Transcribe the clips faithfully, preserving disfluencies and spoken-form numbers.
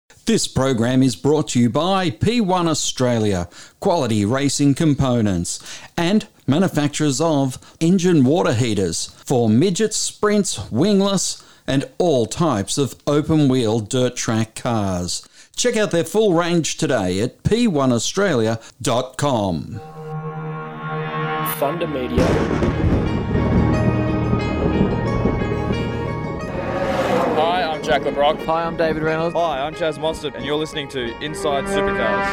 This program is brought to you by P one Australia, quality racing components, and manufacturers of engine water heaters for midgets, sprints, wingless, and all types of open-wheel dirt track cars. Check out their full range today at p one australia dot com. Thunder Media. Hi, I'm Jack LeBrock. Hi, I'm David Reynolds. Hi, I'm Chaz Monster, and you're listening to Inside Supercars.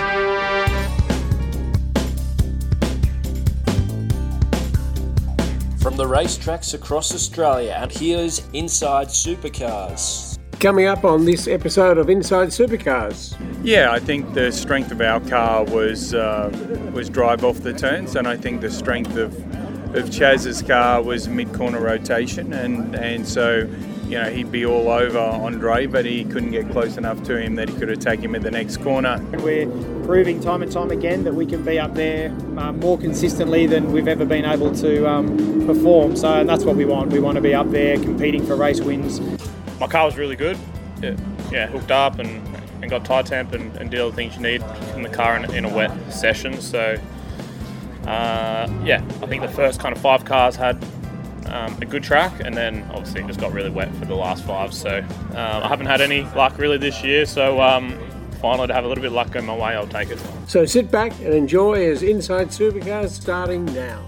From the racetracks across Australia, and here's Inside Supercars. Coming up on this episode of Inside Supercars. Yeah, I think the strength of our car was uh, was drive off the turns, and I think the strength of of Chaz's car was mid-corner rotation, and, and so, you know, he'd be all over Andre, but he couldn't get close enough to him that he could attack him at the next corner. We're proving time and time again that we can be up there um, more consistently than we've ever been able to um, perform. So and that's what we want. We want to be up there competing for race wins. My car was really good. Yeah, yeah hooked up and, and got tyre temp and, and did all the things you need in the car in, in a wet session. So, uh, yeah, I think the first kind of five cars had Um, a good track, and then obviously it just got really wet for the last five, so um, I haven't had any luck really this year, so um, finally to have a little bit of luck go my way, I'll take it. So sit back and enjoy as Inside Supercars starting now.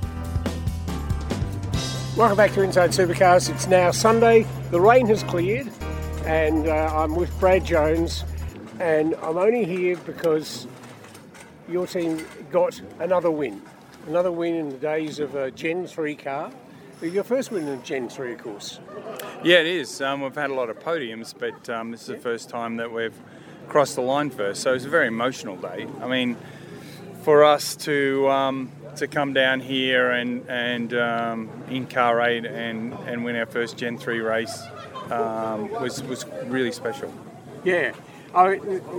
Welcome back to Inside Supercars. It's now Sunday, the rain has cleared, and uh, I'm with Brad Jones, and I'm only here because your team got another win. Another win in the days of a Gen three car. Your first win in Gen three, of course. Yeah, it is. Um, we've had a lot of podiums, but um, this is the first time that we've crossed the line first, so it's a very emotional day. I mean, for us to um, to come down here and, and um, in Car eight and, and win our first Gen three race um, was, was really special. Yeah. I,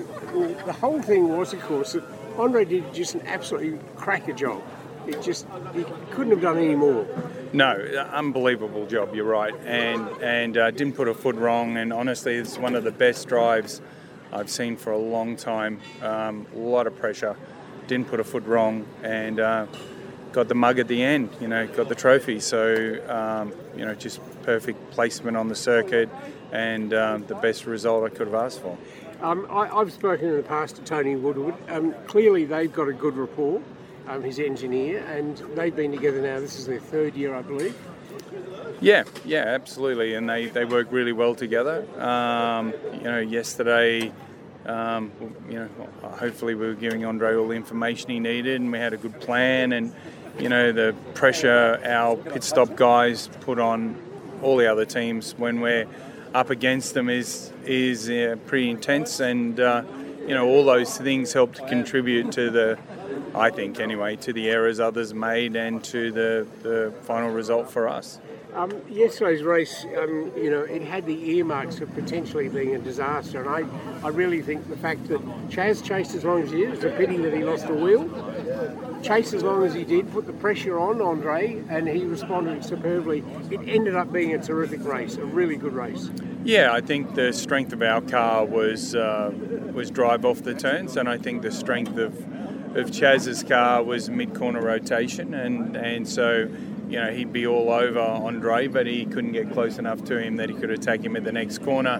the whole thing was, of course, that Andre did just an absolutely cracker job. It just, he couldn't have done any more. No, unbelievable job, you're right, and and uh, didn't put a foot wrong, and honestly it's one of the best drives I've seen for a long time. Um, a lot of pressure, didn't put a foot wrong, and uh, got the mug at the end, you know, got the trophy, so um, you know, just perfect placement on the circuit, and um, the best result I could have asked for. Um, I, I've spoken in the past to Tony Woodward. Um, clearly they've got a good rapport. Um, his engineer, and they've been together now. This is their third year, I believe. Yeah, yeah, absolutely, and they, they work really well together. Um, you know, yesterday, um, you know, hopefully we were giving Andre all the information he needed, and we had a good plan. And you know, the pressure our pit stop guys put on all the other teams when we're up against them is is uh, pretty intense, and uh, you know, all those things help to contribute to the. I think, anyway, to the errors others made and to the, the final result for us. Um, yesterday's race, um, you know, it had the earmarks of potentially being a disaster, and I, I really think the fact that Chaz chased as long as he did, it's a pity that he lost a wheel, chased as long as he did, put the pressure on Andre, and he responded superbly. It ended up being a terrific race, a really good race. Yeah, I think the strength of our car was uh, was drive off the turns, and I think the strength of of Chaz's car was mid-corner rotation, and, and so, you know, he'd be all over Andre, but he couldn't get close enough to him that he could attack him at the next corner.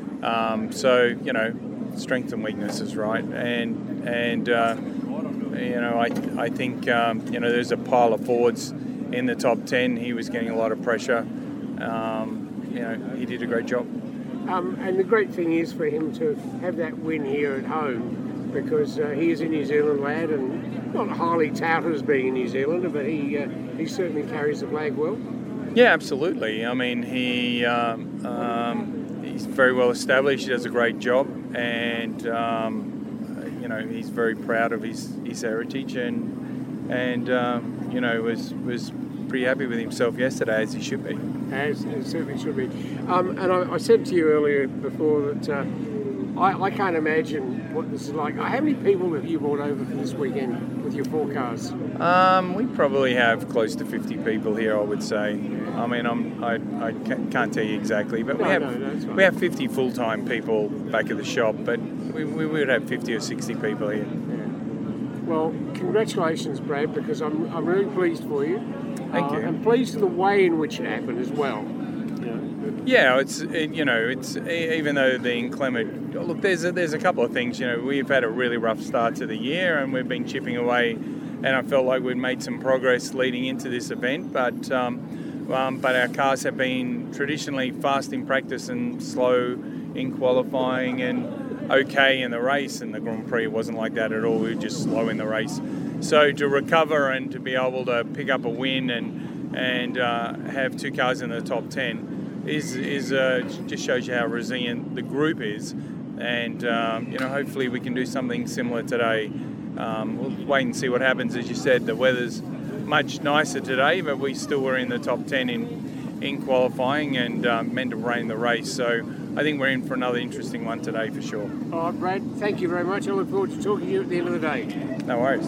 Um, so, you know, strengths and weaknesses, right? And, and uh, you know, I I think, um, you know, there's a pile of Fords in the top ten. He was getting a lot of pressure. Um, you know, he did a great job. Um, and the great thing is for him to have that win here at home, because uh, he is a New Zealand lad and not highly touted as being a New Zealander, but he uh, he certainly carries the flag well. Yeah, absolutely. I mean, he um, um, he's very well established. He does a great job, and um, you know, he's very proud of his, his heritage, and and um, you know, was was pretty happy with himself yesterday, as he should be. As it certainly should be. Um, and I, I said to you earlier before that. Uh, I, I can't imagine what this is like. How many people have you brought over for this weekend with your four cars? Um, we probably have close to fifty people here, I would say. I mean, I'm, I, I can't tell you exactly, but no, we have no, no, we have fifty full-time people back at the shop, but we, we would have fifty or sixty people here. Well, congratulations, Brad, because I'm, I'm really pleased for you. Thank uh, you. And pleased with the way in which it happened as well. Yeah, it's it, you know it's even though the inclement look, there's a, there's a couple of things. You know, we've had a really rough start to the year, and we've been chipping away, and I felt like we'd made some progress leading into this event. But um, um, but our cars have been traditionally fast in practice and slow in qualifying, and okay in the race. And the Grand Prix wasn't like that at all. We were just slow in the race. So to recover and to be able to pick up a win and and uh, have two cars in the top ten. is is uh, just shows you how resilient the group is, and um, you know hopefully we can do something similar today. Um, we'll wait and see what happens. As you said, the weather's much nicer today, but we still were in the top ten in in qualifying and um, meant to rain the race. So I think we're in for another interesting one today for sure. All right, Brad, thank you very much. I look forward to talking to you at the end of the day. No worries.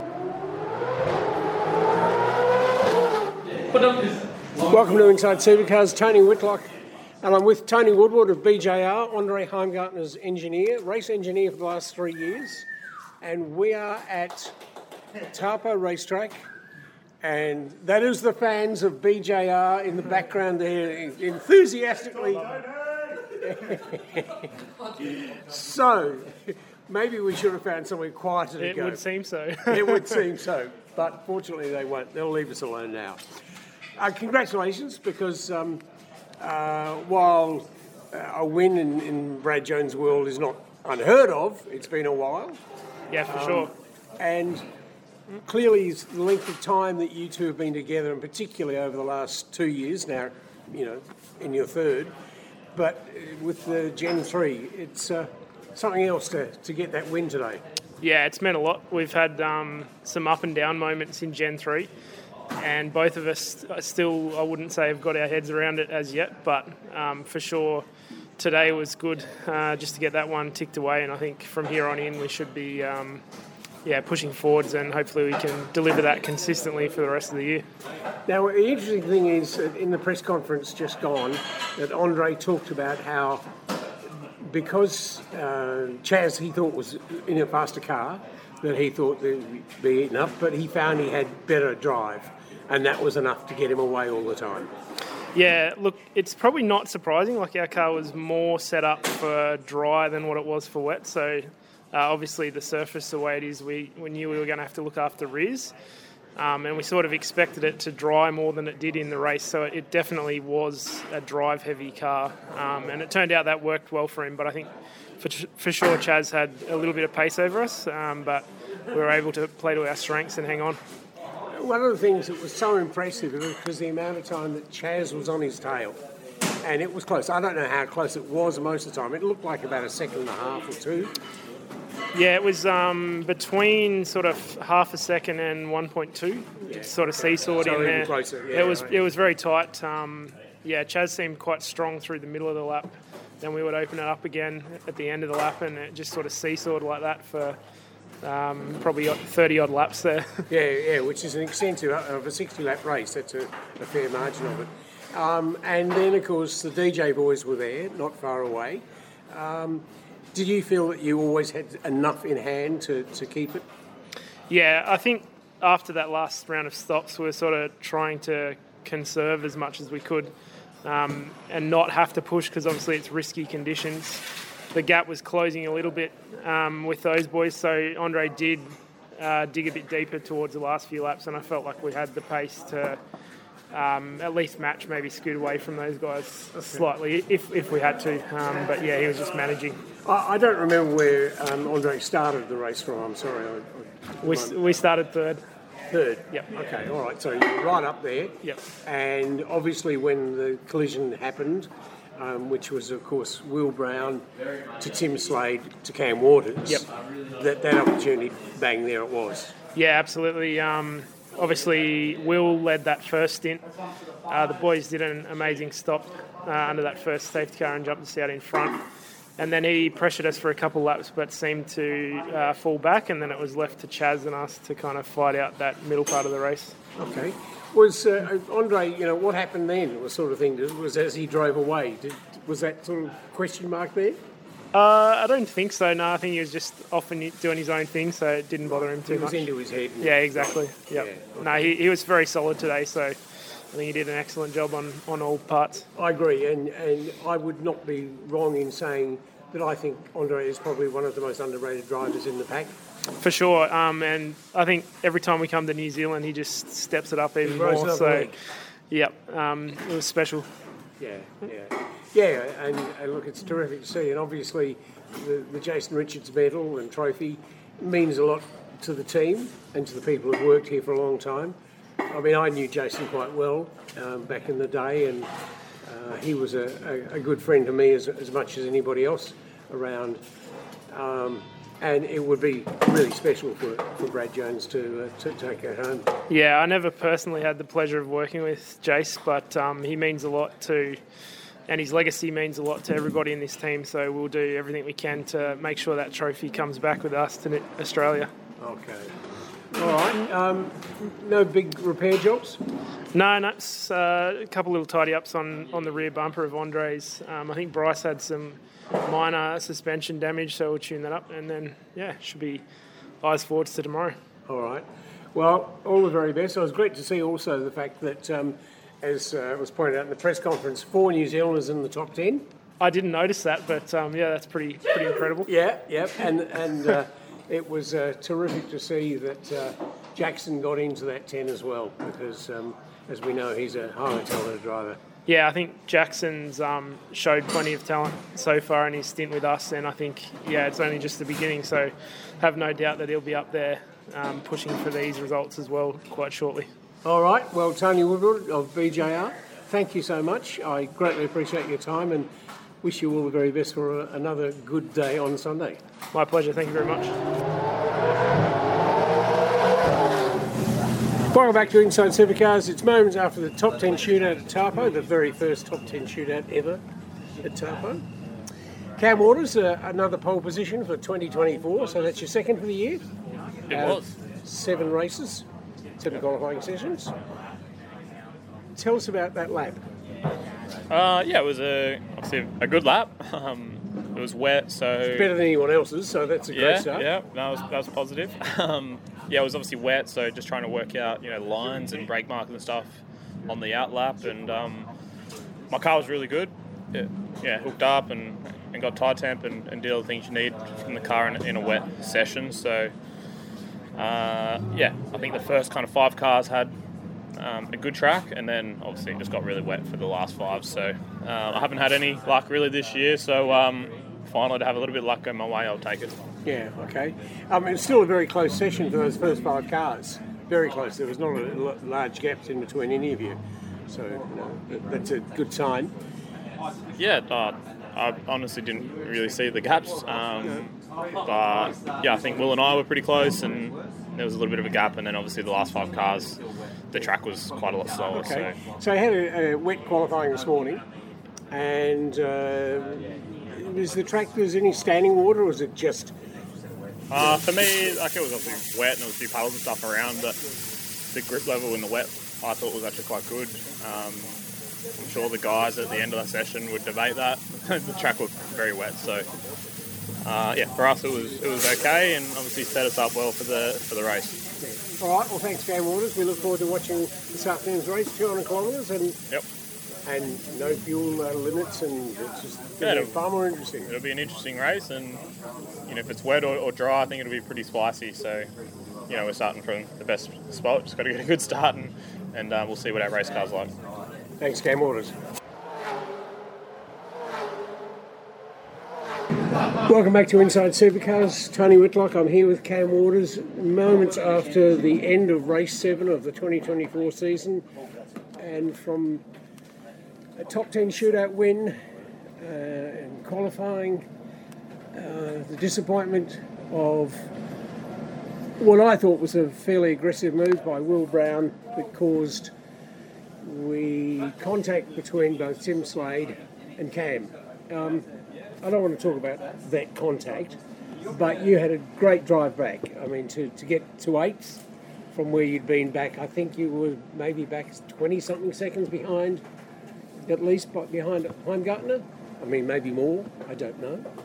Welcome to Inside Supercars, Tony Whitlock, and I'm with Tony Woodward of B J R, Andre Heimgartner's engineer, race engineer for the last three years, and we are at Taupo Racetrack, and that is the fans of B J R in the background there, enthusiastically. So, maybe we should have found somewhere quieter to It go. would seem so. It would seem so, but fortunately they won't. They'll leave us alone now. Uh, congratulations, because um, uh, while uh, a win in, in Brad Jones' world is not unheard of, it's been a while. Yeah, for Um, sure. And clearly it's the length of time that you two have been together, and particularly over the last two years now, you know, in your third. But uh, with the Gen three, it's uh, something else to, to get that win today. Yeah, it's meant a lot. We've had um, some up and down moments in Gen three, and both of us still, I wouldn't say, have got our heads around it as yet, but um, for sure today was good uh, just to get that one ticked away, and I think from here on in we should be um, yeah, pushing forwards, and hopefully we can deliver that consistently for the rest of the year. Now, the interesting thing is, that in the press conference just gone, that Andre talked about how because uh, Chaz, he thought, was in a faster car, that he thought they would be eaten up, but he found he had better drive, and that was enough to get him away all the time. Yeah, look, it's probably not surprising. Like, our car was more set up for dry than what it was for wet. So, uh, obviously, the surface, the way it is, we, we knew we were going to have to look after Riz. Um, and we sort of expected it to dry more than it did in the race. So it definitely was a drive-heavy car. Um, and it turned out that worked well for him. But I think for, for sure Chaz had a little bit of pace over us. Um, but we were able to play to our strengths and hang on. One of the things that was so impressive was the amount of time that Chaz was on his tail. And it was close. I don't know how close it was most of the time. It looked like about a second and a half or two. Yeah, it was um, between sort of half a second and one point two. Yeah. Sort of seesawed So in even there. closer, yeah, it was right. it was very tight. Um, yeah, Chaz seemed quite strong through the middle of the lap. Then we would open it up again at the end of the lap, and it just sort of seesawed like that for um, probably thirty odd laps there. Yeah, yeah, which is an extensive of a sixty lap race. That's a, a fair margin of it. Um, and then, of course, the D J boys were there, not far away. Um, Did you feel that you always had enough in hand to, to keep it? Yeah, I think after that last round of stops, we were sort of trying to conserve as much as we could um, and not have to push, because obviously it's risky conditions. The gap was closing a little bit um, with those boys, so Andre did uh, dig a bit deeper towards the last few laps, and I felt like we had the pace to Um, at least match, maybe scoot away from those guys slightly if, if we had to. Um, but yeah, he was just managing. I, I don't remember where um, Andre started the race from. I'm sorry. I, I, We, we started third. Third? Yep. Okay, all right. So you're right up there. Yep. And obviously when the collision happened, um, which was, of course, Will Brown to Tim Slade to Cam Waters, Yep. that, that opportunity, bang, there it was. Yeah, absolutely. Um, obviously, Will led that first stint. Uh, the boys did an amazing stop uh, under that first safety car and jumped us out in front. And then he pressured us for a couple laps, but seemed to uh, fall back. And then it was left to Chaz and us to kind of fight out that middle part of the race. Okay. Was uh, Andre, you know, what happened then? Was sort of thing was as he drove away. Did, was that sort of question mark there? Uh, I don't think so. No, I think he was just often doing his own thing, so it didn't bother him too He was much. into his head. Yeah, exactly. Yep. Yeah. No, he, he was very solid today, so I think he did an excellent job on, on all parts. I agree, and, and I would not be wrong in saying that I think Andre is probably one of the most underrated drivers in the pack. For sure, um, and I think every time we come to New Zealand, he just steps it up even Rose more. another So, leg. yep, um, it was special. Yeah, yeah. Yeah, and, and look, it's terrific to see, and obviously the, the Jason Richards medal and trophy means a lot to the team and to the people who've worked here for a long time. I mean, I knew Jason quite well um, back in the day, and uh, he was a, a, a good friend to me as, as much as anybody else around. Um, and it would be really special for, for Brad Jones to, uh, to take her home. Yeah, I never personally had the pleasure of working with Jace, but um, he means a lot to, and his legacy means a lot to everybody in this team. So we'll do everything we can to make sure that trophy comes back with us to Australia. Okay. All right. Um, no big repair jobs? No, no, it's uh, a couple little tidy ups on, on the rear bumper of Andre's. Um, I think Bryce had some minor suspension damage, so we'll tune that up, and then yeah, should be eyes forwards to tomorrow. All right. Well, all the very best. It was great to see also the fact that, um, as uh, was pointed out in the press conference, four New Zealanders in the top ten. I didn't notice that, but um, yeah, that's pretty pretty incredible. Yeah, yeah, and and uh, it was uh, terrific to see that uh, Jackson got into that ten as well, because um, as we know, he's a highly talented driver. Yeah, I think Jackson's um, showed plenty of talent so far in his stint with us, and I think, yeah, it's only just the beginning, so have no doubt that he'll be up there um, pushing for these results as well quite shortly. All right, well, Tony Woodward of B J R, thank you so much. I greatly appreciate your time and wish you all the very best for a, another good day on Sunday. My pleasure, thank you very much. Welcome back to Inside Supercars. It's moments after the top ten shootout at Taupo, the very first top ten shootout ever at Taupo. Cam Waters, uh, another pole position for twenty twenty-four, so that's your second for the year. It Uh, was. Seven races, seven qualifying sessions. Tell us about that lap. Uh, yeah, it was a obviously a good lap. Um, it was wet, so Better than anyone else's, so that's a great yeah, start. yeah, that was that was positive. Um, yeah, it was obviously wet, so just trying to work out you know lines and brake marks and stuff on the out lap, and um, my car was really good. It, yeah, hooked up and, and got tire temp and, and did all the things you need from the car in, in a wet session. So uh, yeah, I think the first kind of five cars had um, a good track, and then obviously it just got really wet for the last five. So uh, I haven't had any luck really this year. So um, finally, to have a little bit of luck go my way, I'll take it. Yeah, okay. Um, it's still a very close session for those first five cars. Very close. There was not a l- large gaps in between any of you. So you know, that- that's a good sign. Yeah, uh, I honestly didn't really see the gaps. Um, but yeah, I think Will and I were pretty close, and there was a little bit of a gap, and then obviously the last five cars, the track was quite a lot slower. Okay. So So I had a, a wet qualifying this morning, and uh, is the track, there's any standing water, or is it just... uh, for me, like it was obviously wet, and there was a few puddles and stuff around, but the grip level in the wet I thought was actually quite good. Um, I'm sure the guys at the end of the session would debate that. The track was very wet, so uh, yeah, for us it was it was okay, and obviously set us up well for the for the race. All right, well, thanks, Cam Waters. We look forward to watching this afternoon's race, two hundred kilometres, and Yep, and no fuel uh, limits, and it's just Yeah, it'll be it'll- far more interesting. it'll be an interesting race, and you know if it's wet or, or dry, I think it'll be pretty spicy. So you know we're starting from the best spot. Just got to get a good start, and and uh, we'll see what our race car's like. Thanks, Cam Waters. Welcome back to Inside Supercars. Tony Whitlock. I'm here with Cam Waters. Moments after the end of race seven of the twenty twenty-four season, and from a top ten shootout win uh, and qualifying, uh, the disappointment of what I thought was a fairly aggressive move by Will Brown that caused we contact between both Tim Slade and Cam. Um, I don't want to talk about that contact, but you had a great drive back. I mean, to, to get to eighth from where you'd been back, I think you were maybe back twenty-something seconds behind, at least but behind Heimgartner. I mean, maybe more, I don't know. Uh,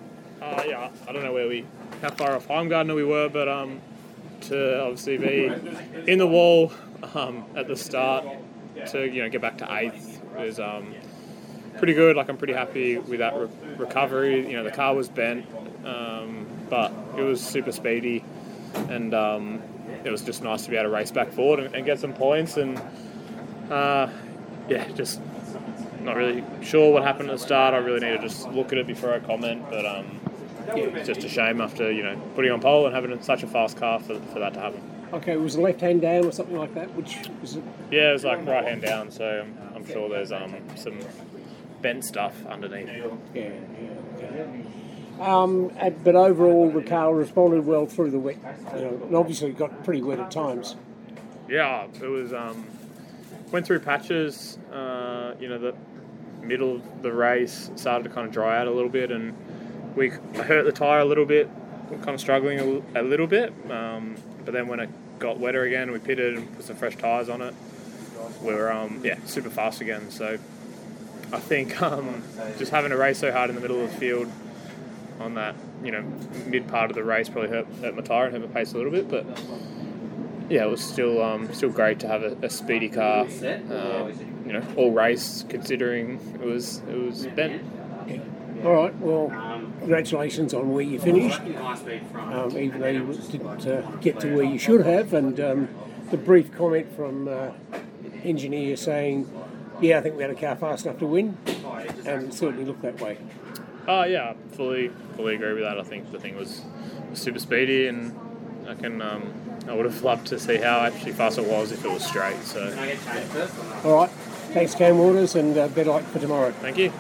Uh, yeah, I don't know where we, how far off Heimgartner we were, but um, to obviously be in the wall um, at the start, to you know get back to eighth is um, pretty good. Like I'm pretty happy with that re- recovery. You know the car was bent, um, but it was super speedy, and um, it was just nice to be able to race back forward and, and get some points. And uh, yeah, just not really sure what happened at the start. I really need to just look at it before I comment, but. Um, Yeah, it's just a shame after, you know, putting on pole and having such a fast car for, for that to happen. Okay, was the left hand down or something like that? Which was it? Yeah, it was like right hand down, so I'm, I'm sure there's um some bent stuff underneath. Yeah, yeah. Okay. Um, uh, but overall, the car responded well through the wet. You know, and obviously got pretty wet at times. Yeah, it was um went through patches. Uh, you know, the middle of the race started to kind of dry out a little bit, and we hurt the tyre a little bit. We're kind of struggling a, a little bit, um, but then when it got wetter again, we pitted and put some fresh tyres on it. We were um, yeah super fast again. So I think um, just having to race so hard in the middle of the field on that you know mid part of the race probably hurt, hurt my tyre and hurt my pace a little bit. But yeah, it was still um, still great to have a, a speedy car. Uh, you know, all race considering it was it was bent. All right, well, congratulations on where you finished, um, even though you didn't uh, get to where you should have, and um, the brief comment from uh, engineer saying, yeah, I think we had a car fast enough to win, and it certainly looked that way. Oh, uh, yeah, fully fully agree with that. I think the thing was, was super speedy, and I can um, I would have loved to see how actually fast it was if it was straight. So, all right, thanks, Cam Waters, and uh, better luck for tomorrow. Thank you.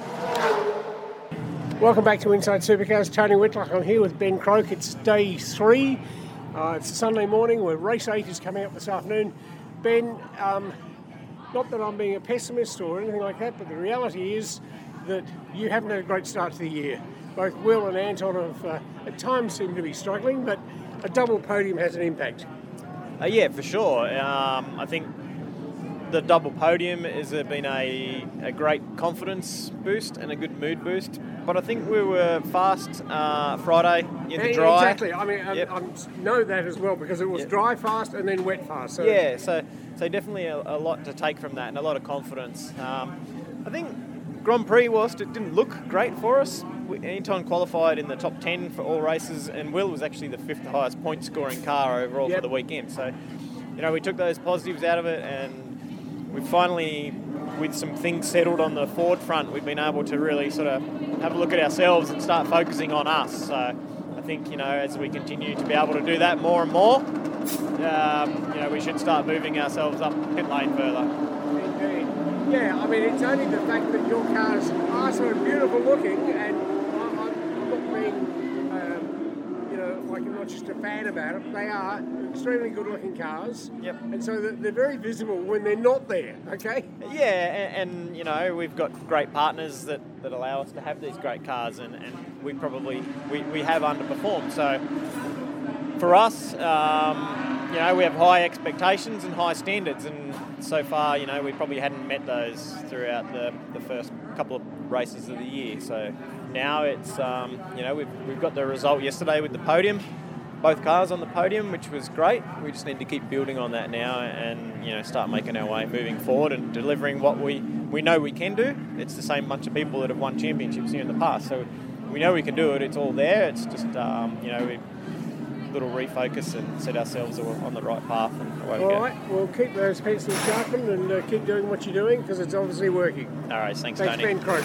Welcome back to Inside Supercars. Tony Whitlock. I'm here with Ben Croak. It's day three. Uh, it's a Sunday morning where race eight is coming up this afternoon. Ben, um, not that I'm being a pessimist or anything like that, but the reality is that you haven't had a great start to the year. Both Will and Anton have uh, at times seem to be struggling, but a double podium has an impact. Uh, yeah, for sure. Um, I think the double podium has been a, a great confidence boost and a good mood boost. But I think we were fast uh, Friday in the dry. Exactly. I mean, yep. I, I know that as well because it was yep. dry fast and then wet fast. So. Yeah, so so definitely a, a lot to take from that and a lot of confidence. Um, I think Grand Prix, whilst it didn't look great for us, we, Anton qualified in the top ten for all races, and Will was actually the fifth highest point scoring car overall yep. for the weekend. So, you know, we took those positives out of it, and we finally, with some things settled on the Ford front, we've been able to really sort of have a look at ourselves and start focusing on us. So I think, you know, as we continue to be able to do that more and more, um, you know, we should start moving ourselves up pit lane further. Indeed. Yeah, I mean, it's only the fact that your cars are so beautiful looking, and I'm, I'm not being, um, you know, like I'm not just a fan about it. They are extremely good looking cars. Yep. And so they're very visible when they're not there, okay? Yeah, and, and you know, we've got great partners that, that allow us to have these great cars, and, and we probably, we, we have underperformed. So for us, um, you know, we have high expectations and high standards, and so far, you know, we probably hadn't met those throughout the, the first couple of races of the year. So now it's, um, you know, we've, we've got the result yesterday with the podium. Both cars on the podium, which was great. We just need to keep building on that now and, you know, start making our way moving forward and delivering what we, we know we can do. It's the same bunch of people that have won championships here in the past. So we know we can do it. It's all there. It's just, um, you know, we a little refocus and set ourselves on the right path and away we go. All right, well, keep those pencils sharpened and uh, keep doing what you're doing because it's obviously working. All right, thanks, thanks Tony. Ben Croak.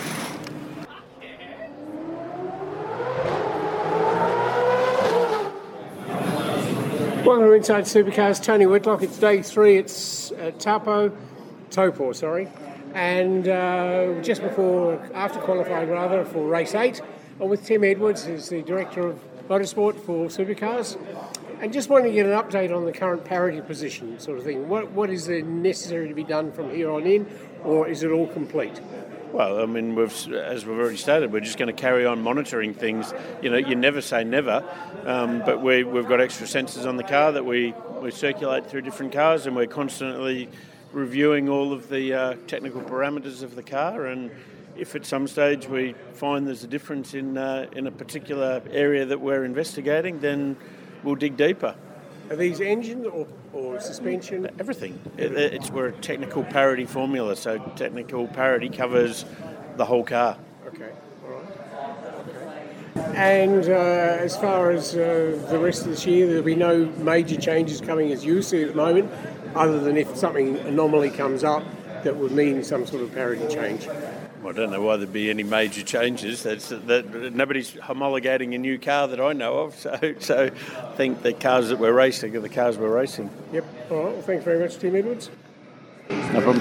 Welcome to Inside Supercars, Tony Whitlock. It's day three. It's uh, Taupo, Taupo, sorry, and uh, just before, after qualifying rather, for race eight, I'm with Tim Edwards, who's the director of motorsport for Supercars, and just wanting to get an update on the current parity position, sort of thing. What what is necessary to be done from here on in, or is it all complete? Well, I mean, we've, as we've already stated, we're just going to carry on monitoring things. You know, you never say never, um, but we, we've got extra sensors on the car that we, we circulate through different cars, and we're constantly reviewing all of the uh, technical parameters of the car, and if at some stage we find there's a difference in uh, in a particular area that we're investigating, then we'll dig deeper. Are these engine or, or suspension? Everything. It, it's we're a technical parity formula, so technical parity covers the whole car. Okay, all right. Okay. And uh, as far as uh, the rest of this year, there'll be no major changes coming as you see at the moment, other than if something anomaly comes up that would mean some sort of parity change. I don't know why there'd be any major changes. That's that nobody's homologating a new car that I know of. So, so I think the cars that we're racing are the cars we're racing. Yep. All right. Well, thanks very much, Tim Edwards. No problem.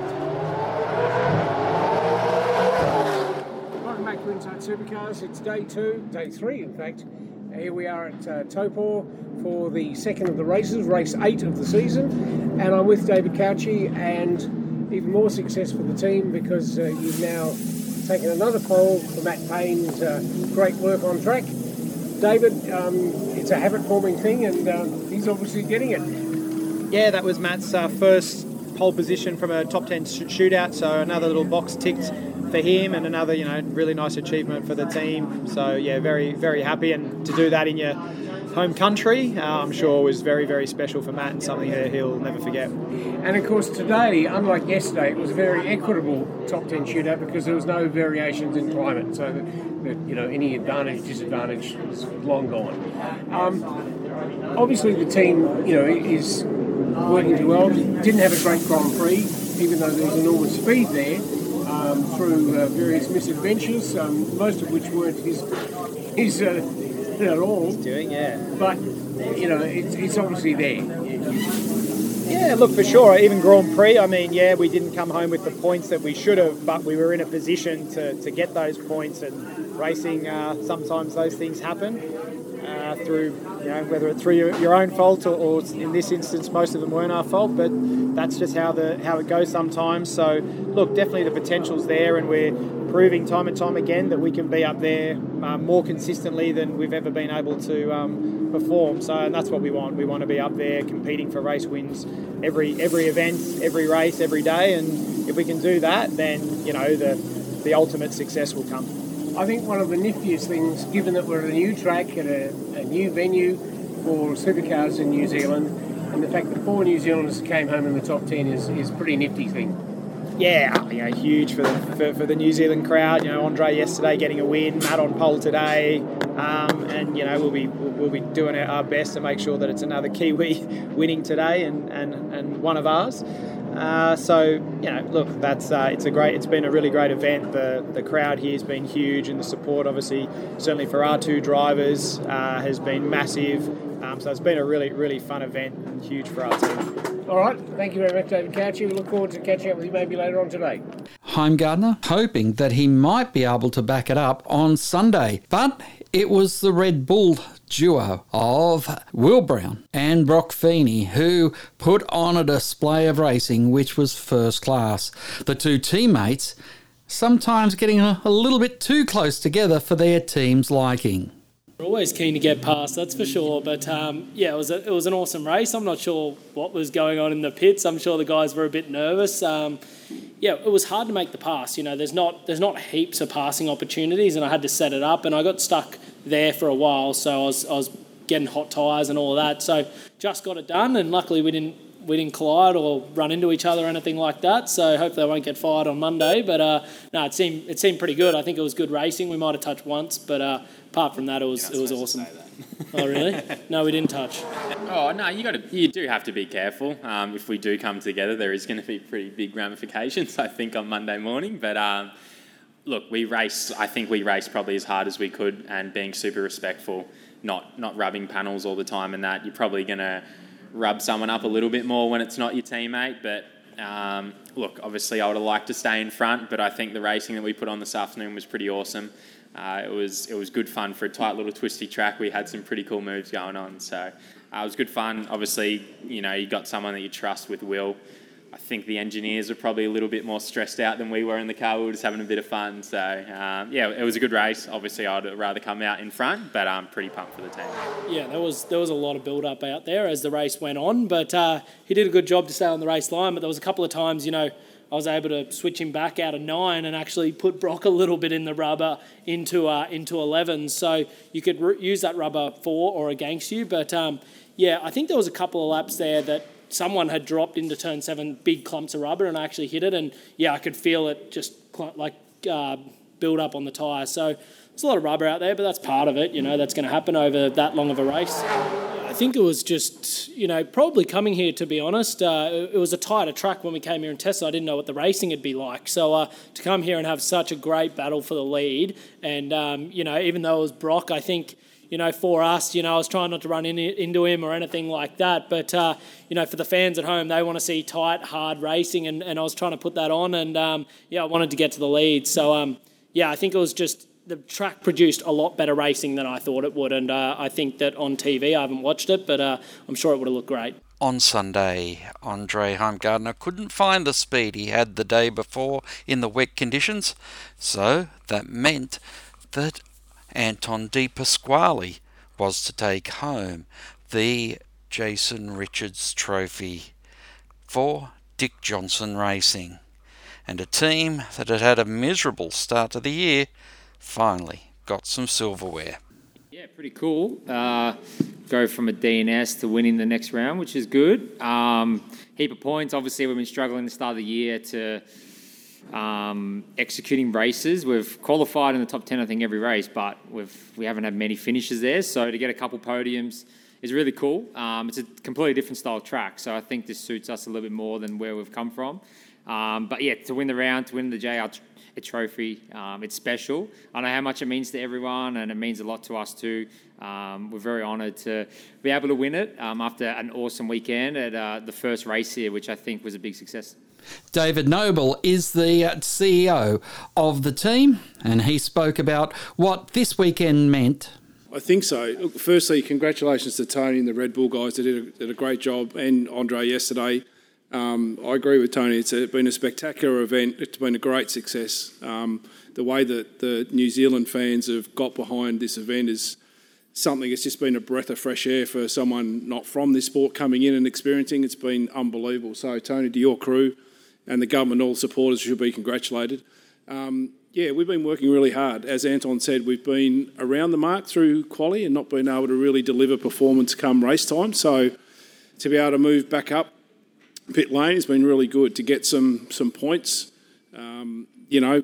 Welcome back to Inside Supercars. It's day two, day three, in fact. Here we are at uh, Taupo for the second of the races, race eight of the season, and I'm with David Cauchi and. Even more success for the team because uh, you've now taken another pole for Matt Payne's uh, great work on track. David, um, it's a habit-forming thing and uh, he's obviously getting it. Yeah, that was Matt's uh, first pole position from a top ten sh- shootout, so another little box ticked for him and another, you know, really nice achievement for the team. So, yeah, very, very happy, and to do that in your home country, uh, I'm sure was very, very special for Matt and something that he'll never forget. And of course today, unlike yesterday, it was a very equitable top ten shootout because there was no variations in climate, so that, that you know any advantage, disadvantage is long gone. Um, obviously the team, you know, is working too well. Didn't have a great Grand Prix, even though there was enormous speed there, um, through uh, various misadventures, um, most of which weren't his his. Uh, at all. He's doing, yeah. But, you know, it's, it's obviously there. Yeah, look, for sure. Even Grand Prix, I mean, yeah, we didn't come home with the points that we should have, but we were in a position to, to get those points, and racing, uh, sometimes those things happen uh, through, you know, whether it's through your, your own fault or, or in this instance, most of them weren't our fault, but that's just how the how it goes sometimes. So, look, definitely the potential's there, and we're proving time and time again that we can be up there uh, more consistently than we've ever been able to um, perform. So, and that's what we want. We want to be up there competing for race wins every every event, every race, every day. And if we can do that, then, you know, the the ultimate success will come. I think one of the niftiest things, given that we're at a new track at a, a new venue for supercars in New Zealand, and the fact that four New Zealanders came home in the top ten is, is a pretty nifty thing. Yeah, you know, huge for the, for, for the New Zealand crowd. You know, Andre yesterday getting a win, Matt on pole today, um, and you know we'll be we'll be doing our best to make sure that it's another Kiwi winning today and, and, and one of ours. Uh, so you know, look, that's uh, it's a great. It's been a really great event. The the crowd here has been huge, and the support, obviously, certainly for our two drivers, uh, has been massive. Um, so it's been a really really fun event and huge for our team. All right, thank you very much, David Cauchi. We look forward to catching up with you maybe later on today. Heimgartner hoping that he might be able to back it up on Sunday, but it was the Red Bull duo of Will Brown and Brock Feeney who put on a display of racing which was first class. The two teammates sometimes getting a, a little bit too close together for their team's liking. We're always keen to get past, that's for sure. But um, yeah, it was a, it was an awesome race. I'm not sure what was going on in the pits. I'm sure the guys were a bit nervous. Um, yeah, it was hard to make the pass. You know, there's not there's not heaps of passing opportunities, and I had to set it up, and I got stuck there for a while. So I was I was getting hot tyres and all of that. So just got it done, and luckily we didn't we didn't collide or run into each other or anything like that. So hopefully I won't get fired on Monday. But uh, no, it seemed it seemed pretty good. I think it was good racing. We might have touched once, but. Uh, Apart from that, it was it was awesome. Oh, really? No, we didn't touch. Oh no, you got to you do have to be careful. Um, if we do come together, there is going to be pretty big ramifications, I think, on Monday morning. But um, look, we raced. I think we raced probably as hard as we could, and being super respectful, not not rubbing panels all the time, and that you're probably going to rub someone up a little bit more when it's not your teammate. But um, look, obviously, I would have liked to stay in front, but I think the racing that we put on this afternoon was pretty awesome. Uh, it was it was good fun for a tight little twisty track. We had some pretty cool moves going on, so uh, it was good fun. Obviously, you know, you got someone that you trust with Will. I think the engineers were probably a little bit more stressed out than we were in the car. We were just having a bit of fun. So, um, yeah, it was a good race. Obviously, I'd rather come out in front, but I'm pretty pumped for the team. Yeah, there was there was a lot of build-up out there as the race went on, but uh, he did a good job to stay on the race line. But there was a couple of times, you know, I was able to switch him back out of nine and actually put Brock a little bit in the rubber into uh, into eleven. So you could re- use that rubber for or against you. But um, yeah, I think there was a couple of laps there that someone had dropped into turn seven, big clumps of rubber, and I actually hit it. And yeah, I could feel it just cl- like uh, build up on the tyre. So there's a lot of rubber out there, but that's part of it. You know, that's going to happen over that long of a race. I think it was just, you know, probably coming here, to be honest. Uh, it was a tighter track when we came here in Tesla. I didn't know what the racing would be like. So uh, to come here and have such a great battle for the lead, and, um, you know, even though it was Brock, I think, you know, for us, you know, I was trying not to run in, into him or anything like that. But, uh, you know, for the fans at home, they want to see tight, hard racing, and, and I was trying to put that on. And, um, yeah, I wanted to get to the lead. So, um, yeah, I think it was just... the track produced a lot better racing than I thought it would, and uh, I think that on T V, I haven't watched it, but uh, I'm sure it would have looked great. On Sunday, Andre Heimgartner couldn't find the speed he had the day before in the wet conditions, so that meant that Anton De Pasquale was to take home the Jason Richards Trophy for Dick Johnson Racing, and a team that had had a miserable start to the year finally got some silverware. Yeah, pretty cool. Uh, go from a D N S to winning the next round, which is good. Um, heap of points. Obviously, we've been struggling to start the year to um, executing races. We've qualified in the top ten, I think, every race, but we've we haven't had many finishes there. So to get a couple podiums is really cool. Um, it's a completely different style of track, so I think this suits us a little bit more than where we've come from. Um, but yeah, to win the round, to win the J R a trophy, um, it's special. I know how much it means to everyone, and it means a lot to us too. Um, we're very honoured to be able to win it um, after an awesome weekend at uh, the first race here, which I think was a big success. David Noble is the C E O of the team, and he spoke about what this weekend meant. I think so. Look, firstly, congratulations to Tony and the Red Bull guys. They did a, did a great job, and Andre yesterday. Um, I agree with Tony. It's a, been a spectacular event. It's been a great success. Um, the way that the New Zealand fans have got behind this event is something that's just been a breath of fresh air for someone not from this sport coming in and experiencing. It's been unbelievable. So, Tony, to your crew and the government, all supporters should be congratulated. Um, yeah, we've been working really hard. As Anton said, we've been around the mark through quali and not been able to really deliver performance come race time. So, to be able to move back up pit lane has been really good to get some some points. Um, you know,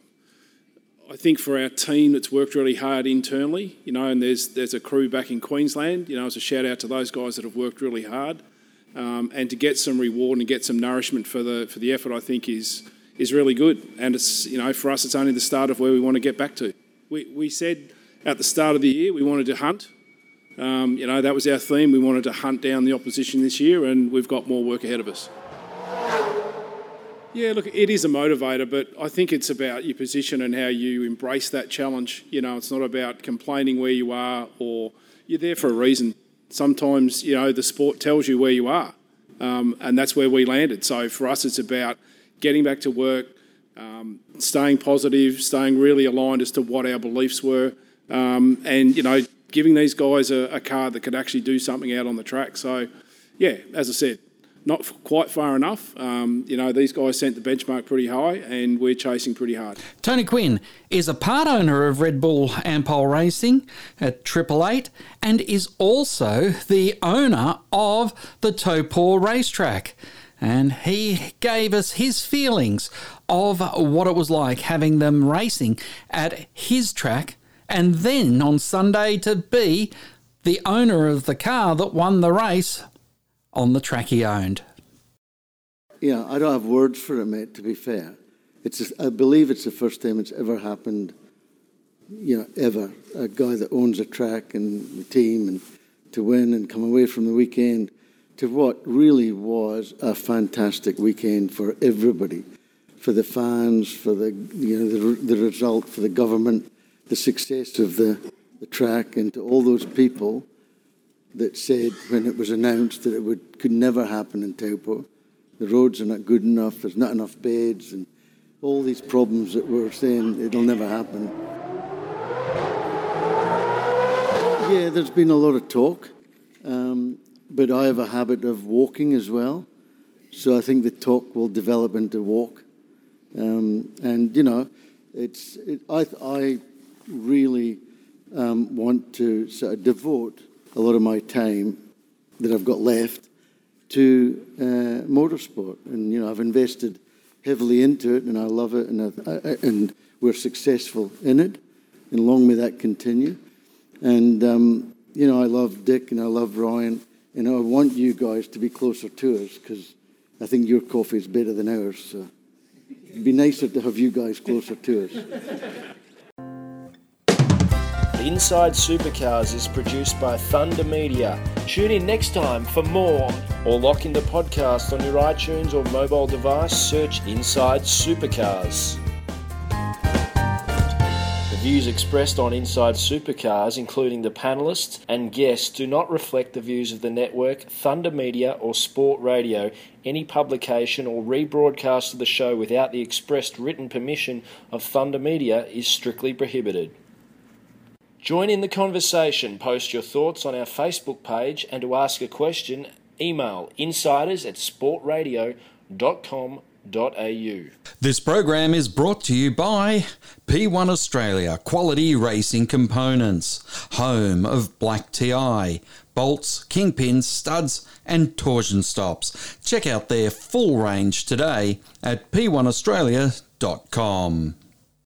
I think for our team that's worked really hard internally, you know, and there's there's a crew back in Queensland, you know, it's a shout out to those guys that have worked really hard. Um, and to get some reward and get some nourishment for the for the effort, I think is is really good. And it's, you know, for us, it's only the start of where we want to get back to. We we said at the start of the year we wanted to hunt. Um, you know, that was our theme. We wanted to hunt down the opposition this year, and we've got more work ahead of us. Yeah, look, it is a motivator, but I think it's about your position and how you embrace that challenge. You know, it's not about complaining where you are, or you're there for a reason. Sometimes, you know, the sport tells you where you are, um, and that's where we landed. So for us, it's about getting back to work, um, staying positive, staying really aligned as to what our beliefs were, um, and, you know, giving these guys a, a car that could actually do something out on the track. So, yeah, as I said, not f- quite far enough. Um, you know, these guys sent the benchmark pretty high, and we're chasing pretty hard. Tony Quinn is a part owner of Red Bull Ampol Racing at Triple Eight, and is also the owner of the Taupo racetrack. And he gave us his feelings of what it was like having them racing at his track, and then on Sunday to be the owner of the car that won the race on the track he owned. Yeah, I don't have words for it, mate, to be fair. It's just, I believe it's the first time it's ever happened, you know, ever. A guy that owns a track and the team, and to win and come away from the weekend to what really was a fantastic weekend for everybody, for the fans, for the, you know, the, the result, for the government, the success of the, the track, and to all those people that said when it was announced that it would could never happen in Taupo, the roads are not good enough, there's not enough beds, and all these problems that we're saying it'll never happen. Yeah, there's been a lot of talk, um, but I have a habit of walking as well. So I think the talk will develop into walk. Um, and, you know, it's it, I, I really um, want to sort of devote a lot of my time that I've got left to uh, motorsport. And, you know, I've invested heavily into it, and I love it, and, I, I, and we're successful in it. And long may that continue. And, um, you know, I love Dick and I love Ryan, and I want you guys to be closer to us because I think your coffee is better than ours. So it'd be nicer to have you guys closer to us. Inside Supercars is produced by Thunder Media. Tune in next time for more, or lock in the podcast on your iTunes or mobile device. Search Inside Supercars. The views expressed on Inside Supercars, including the panellists and guests, do not reflect the views of the network, Thunder Media or Sport Radio. Any publication or rebroadcast of the show without the expressed written permission of Thunder Media is strictly prohibited. Join in the conversation. Post your thoughts on our Facebook page, and to ask a question, email insiders at sportradio dot com dot a u. This program is brought to you by P one Australia, quality racing components, home of Black T I, bolts, kingpins, studs and torsion stops. Check out their full range today at p one australia dot com.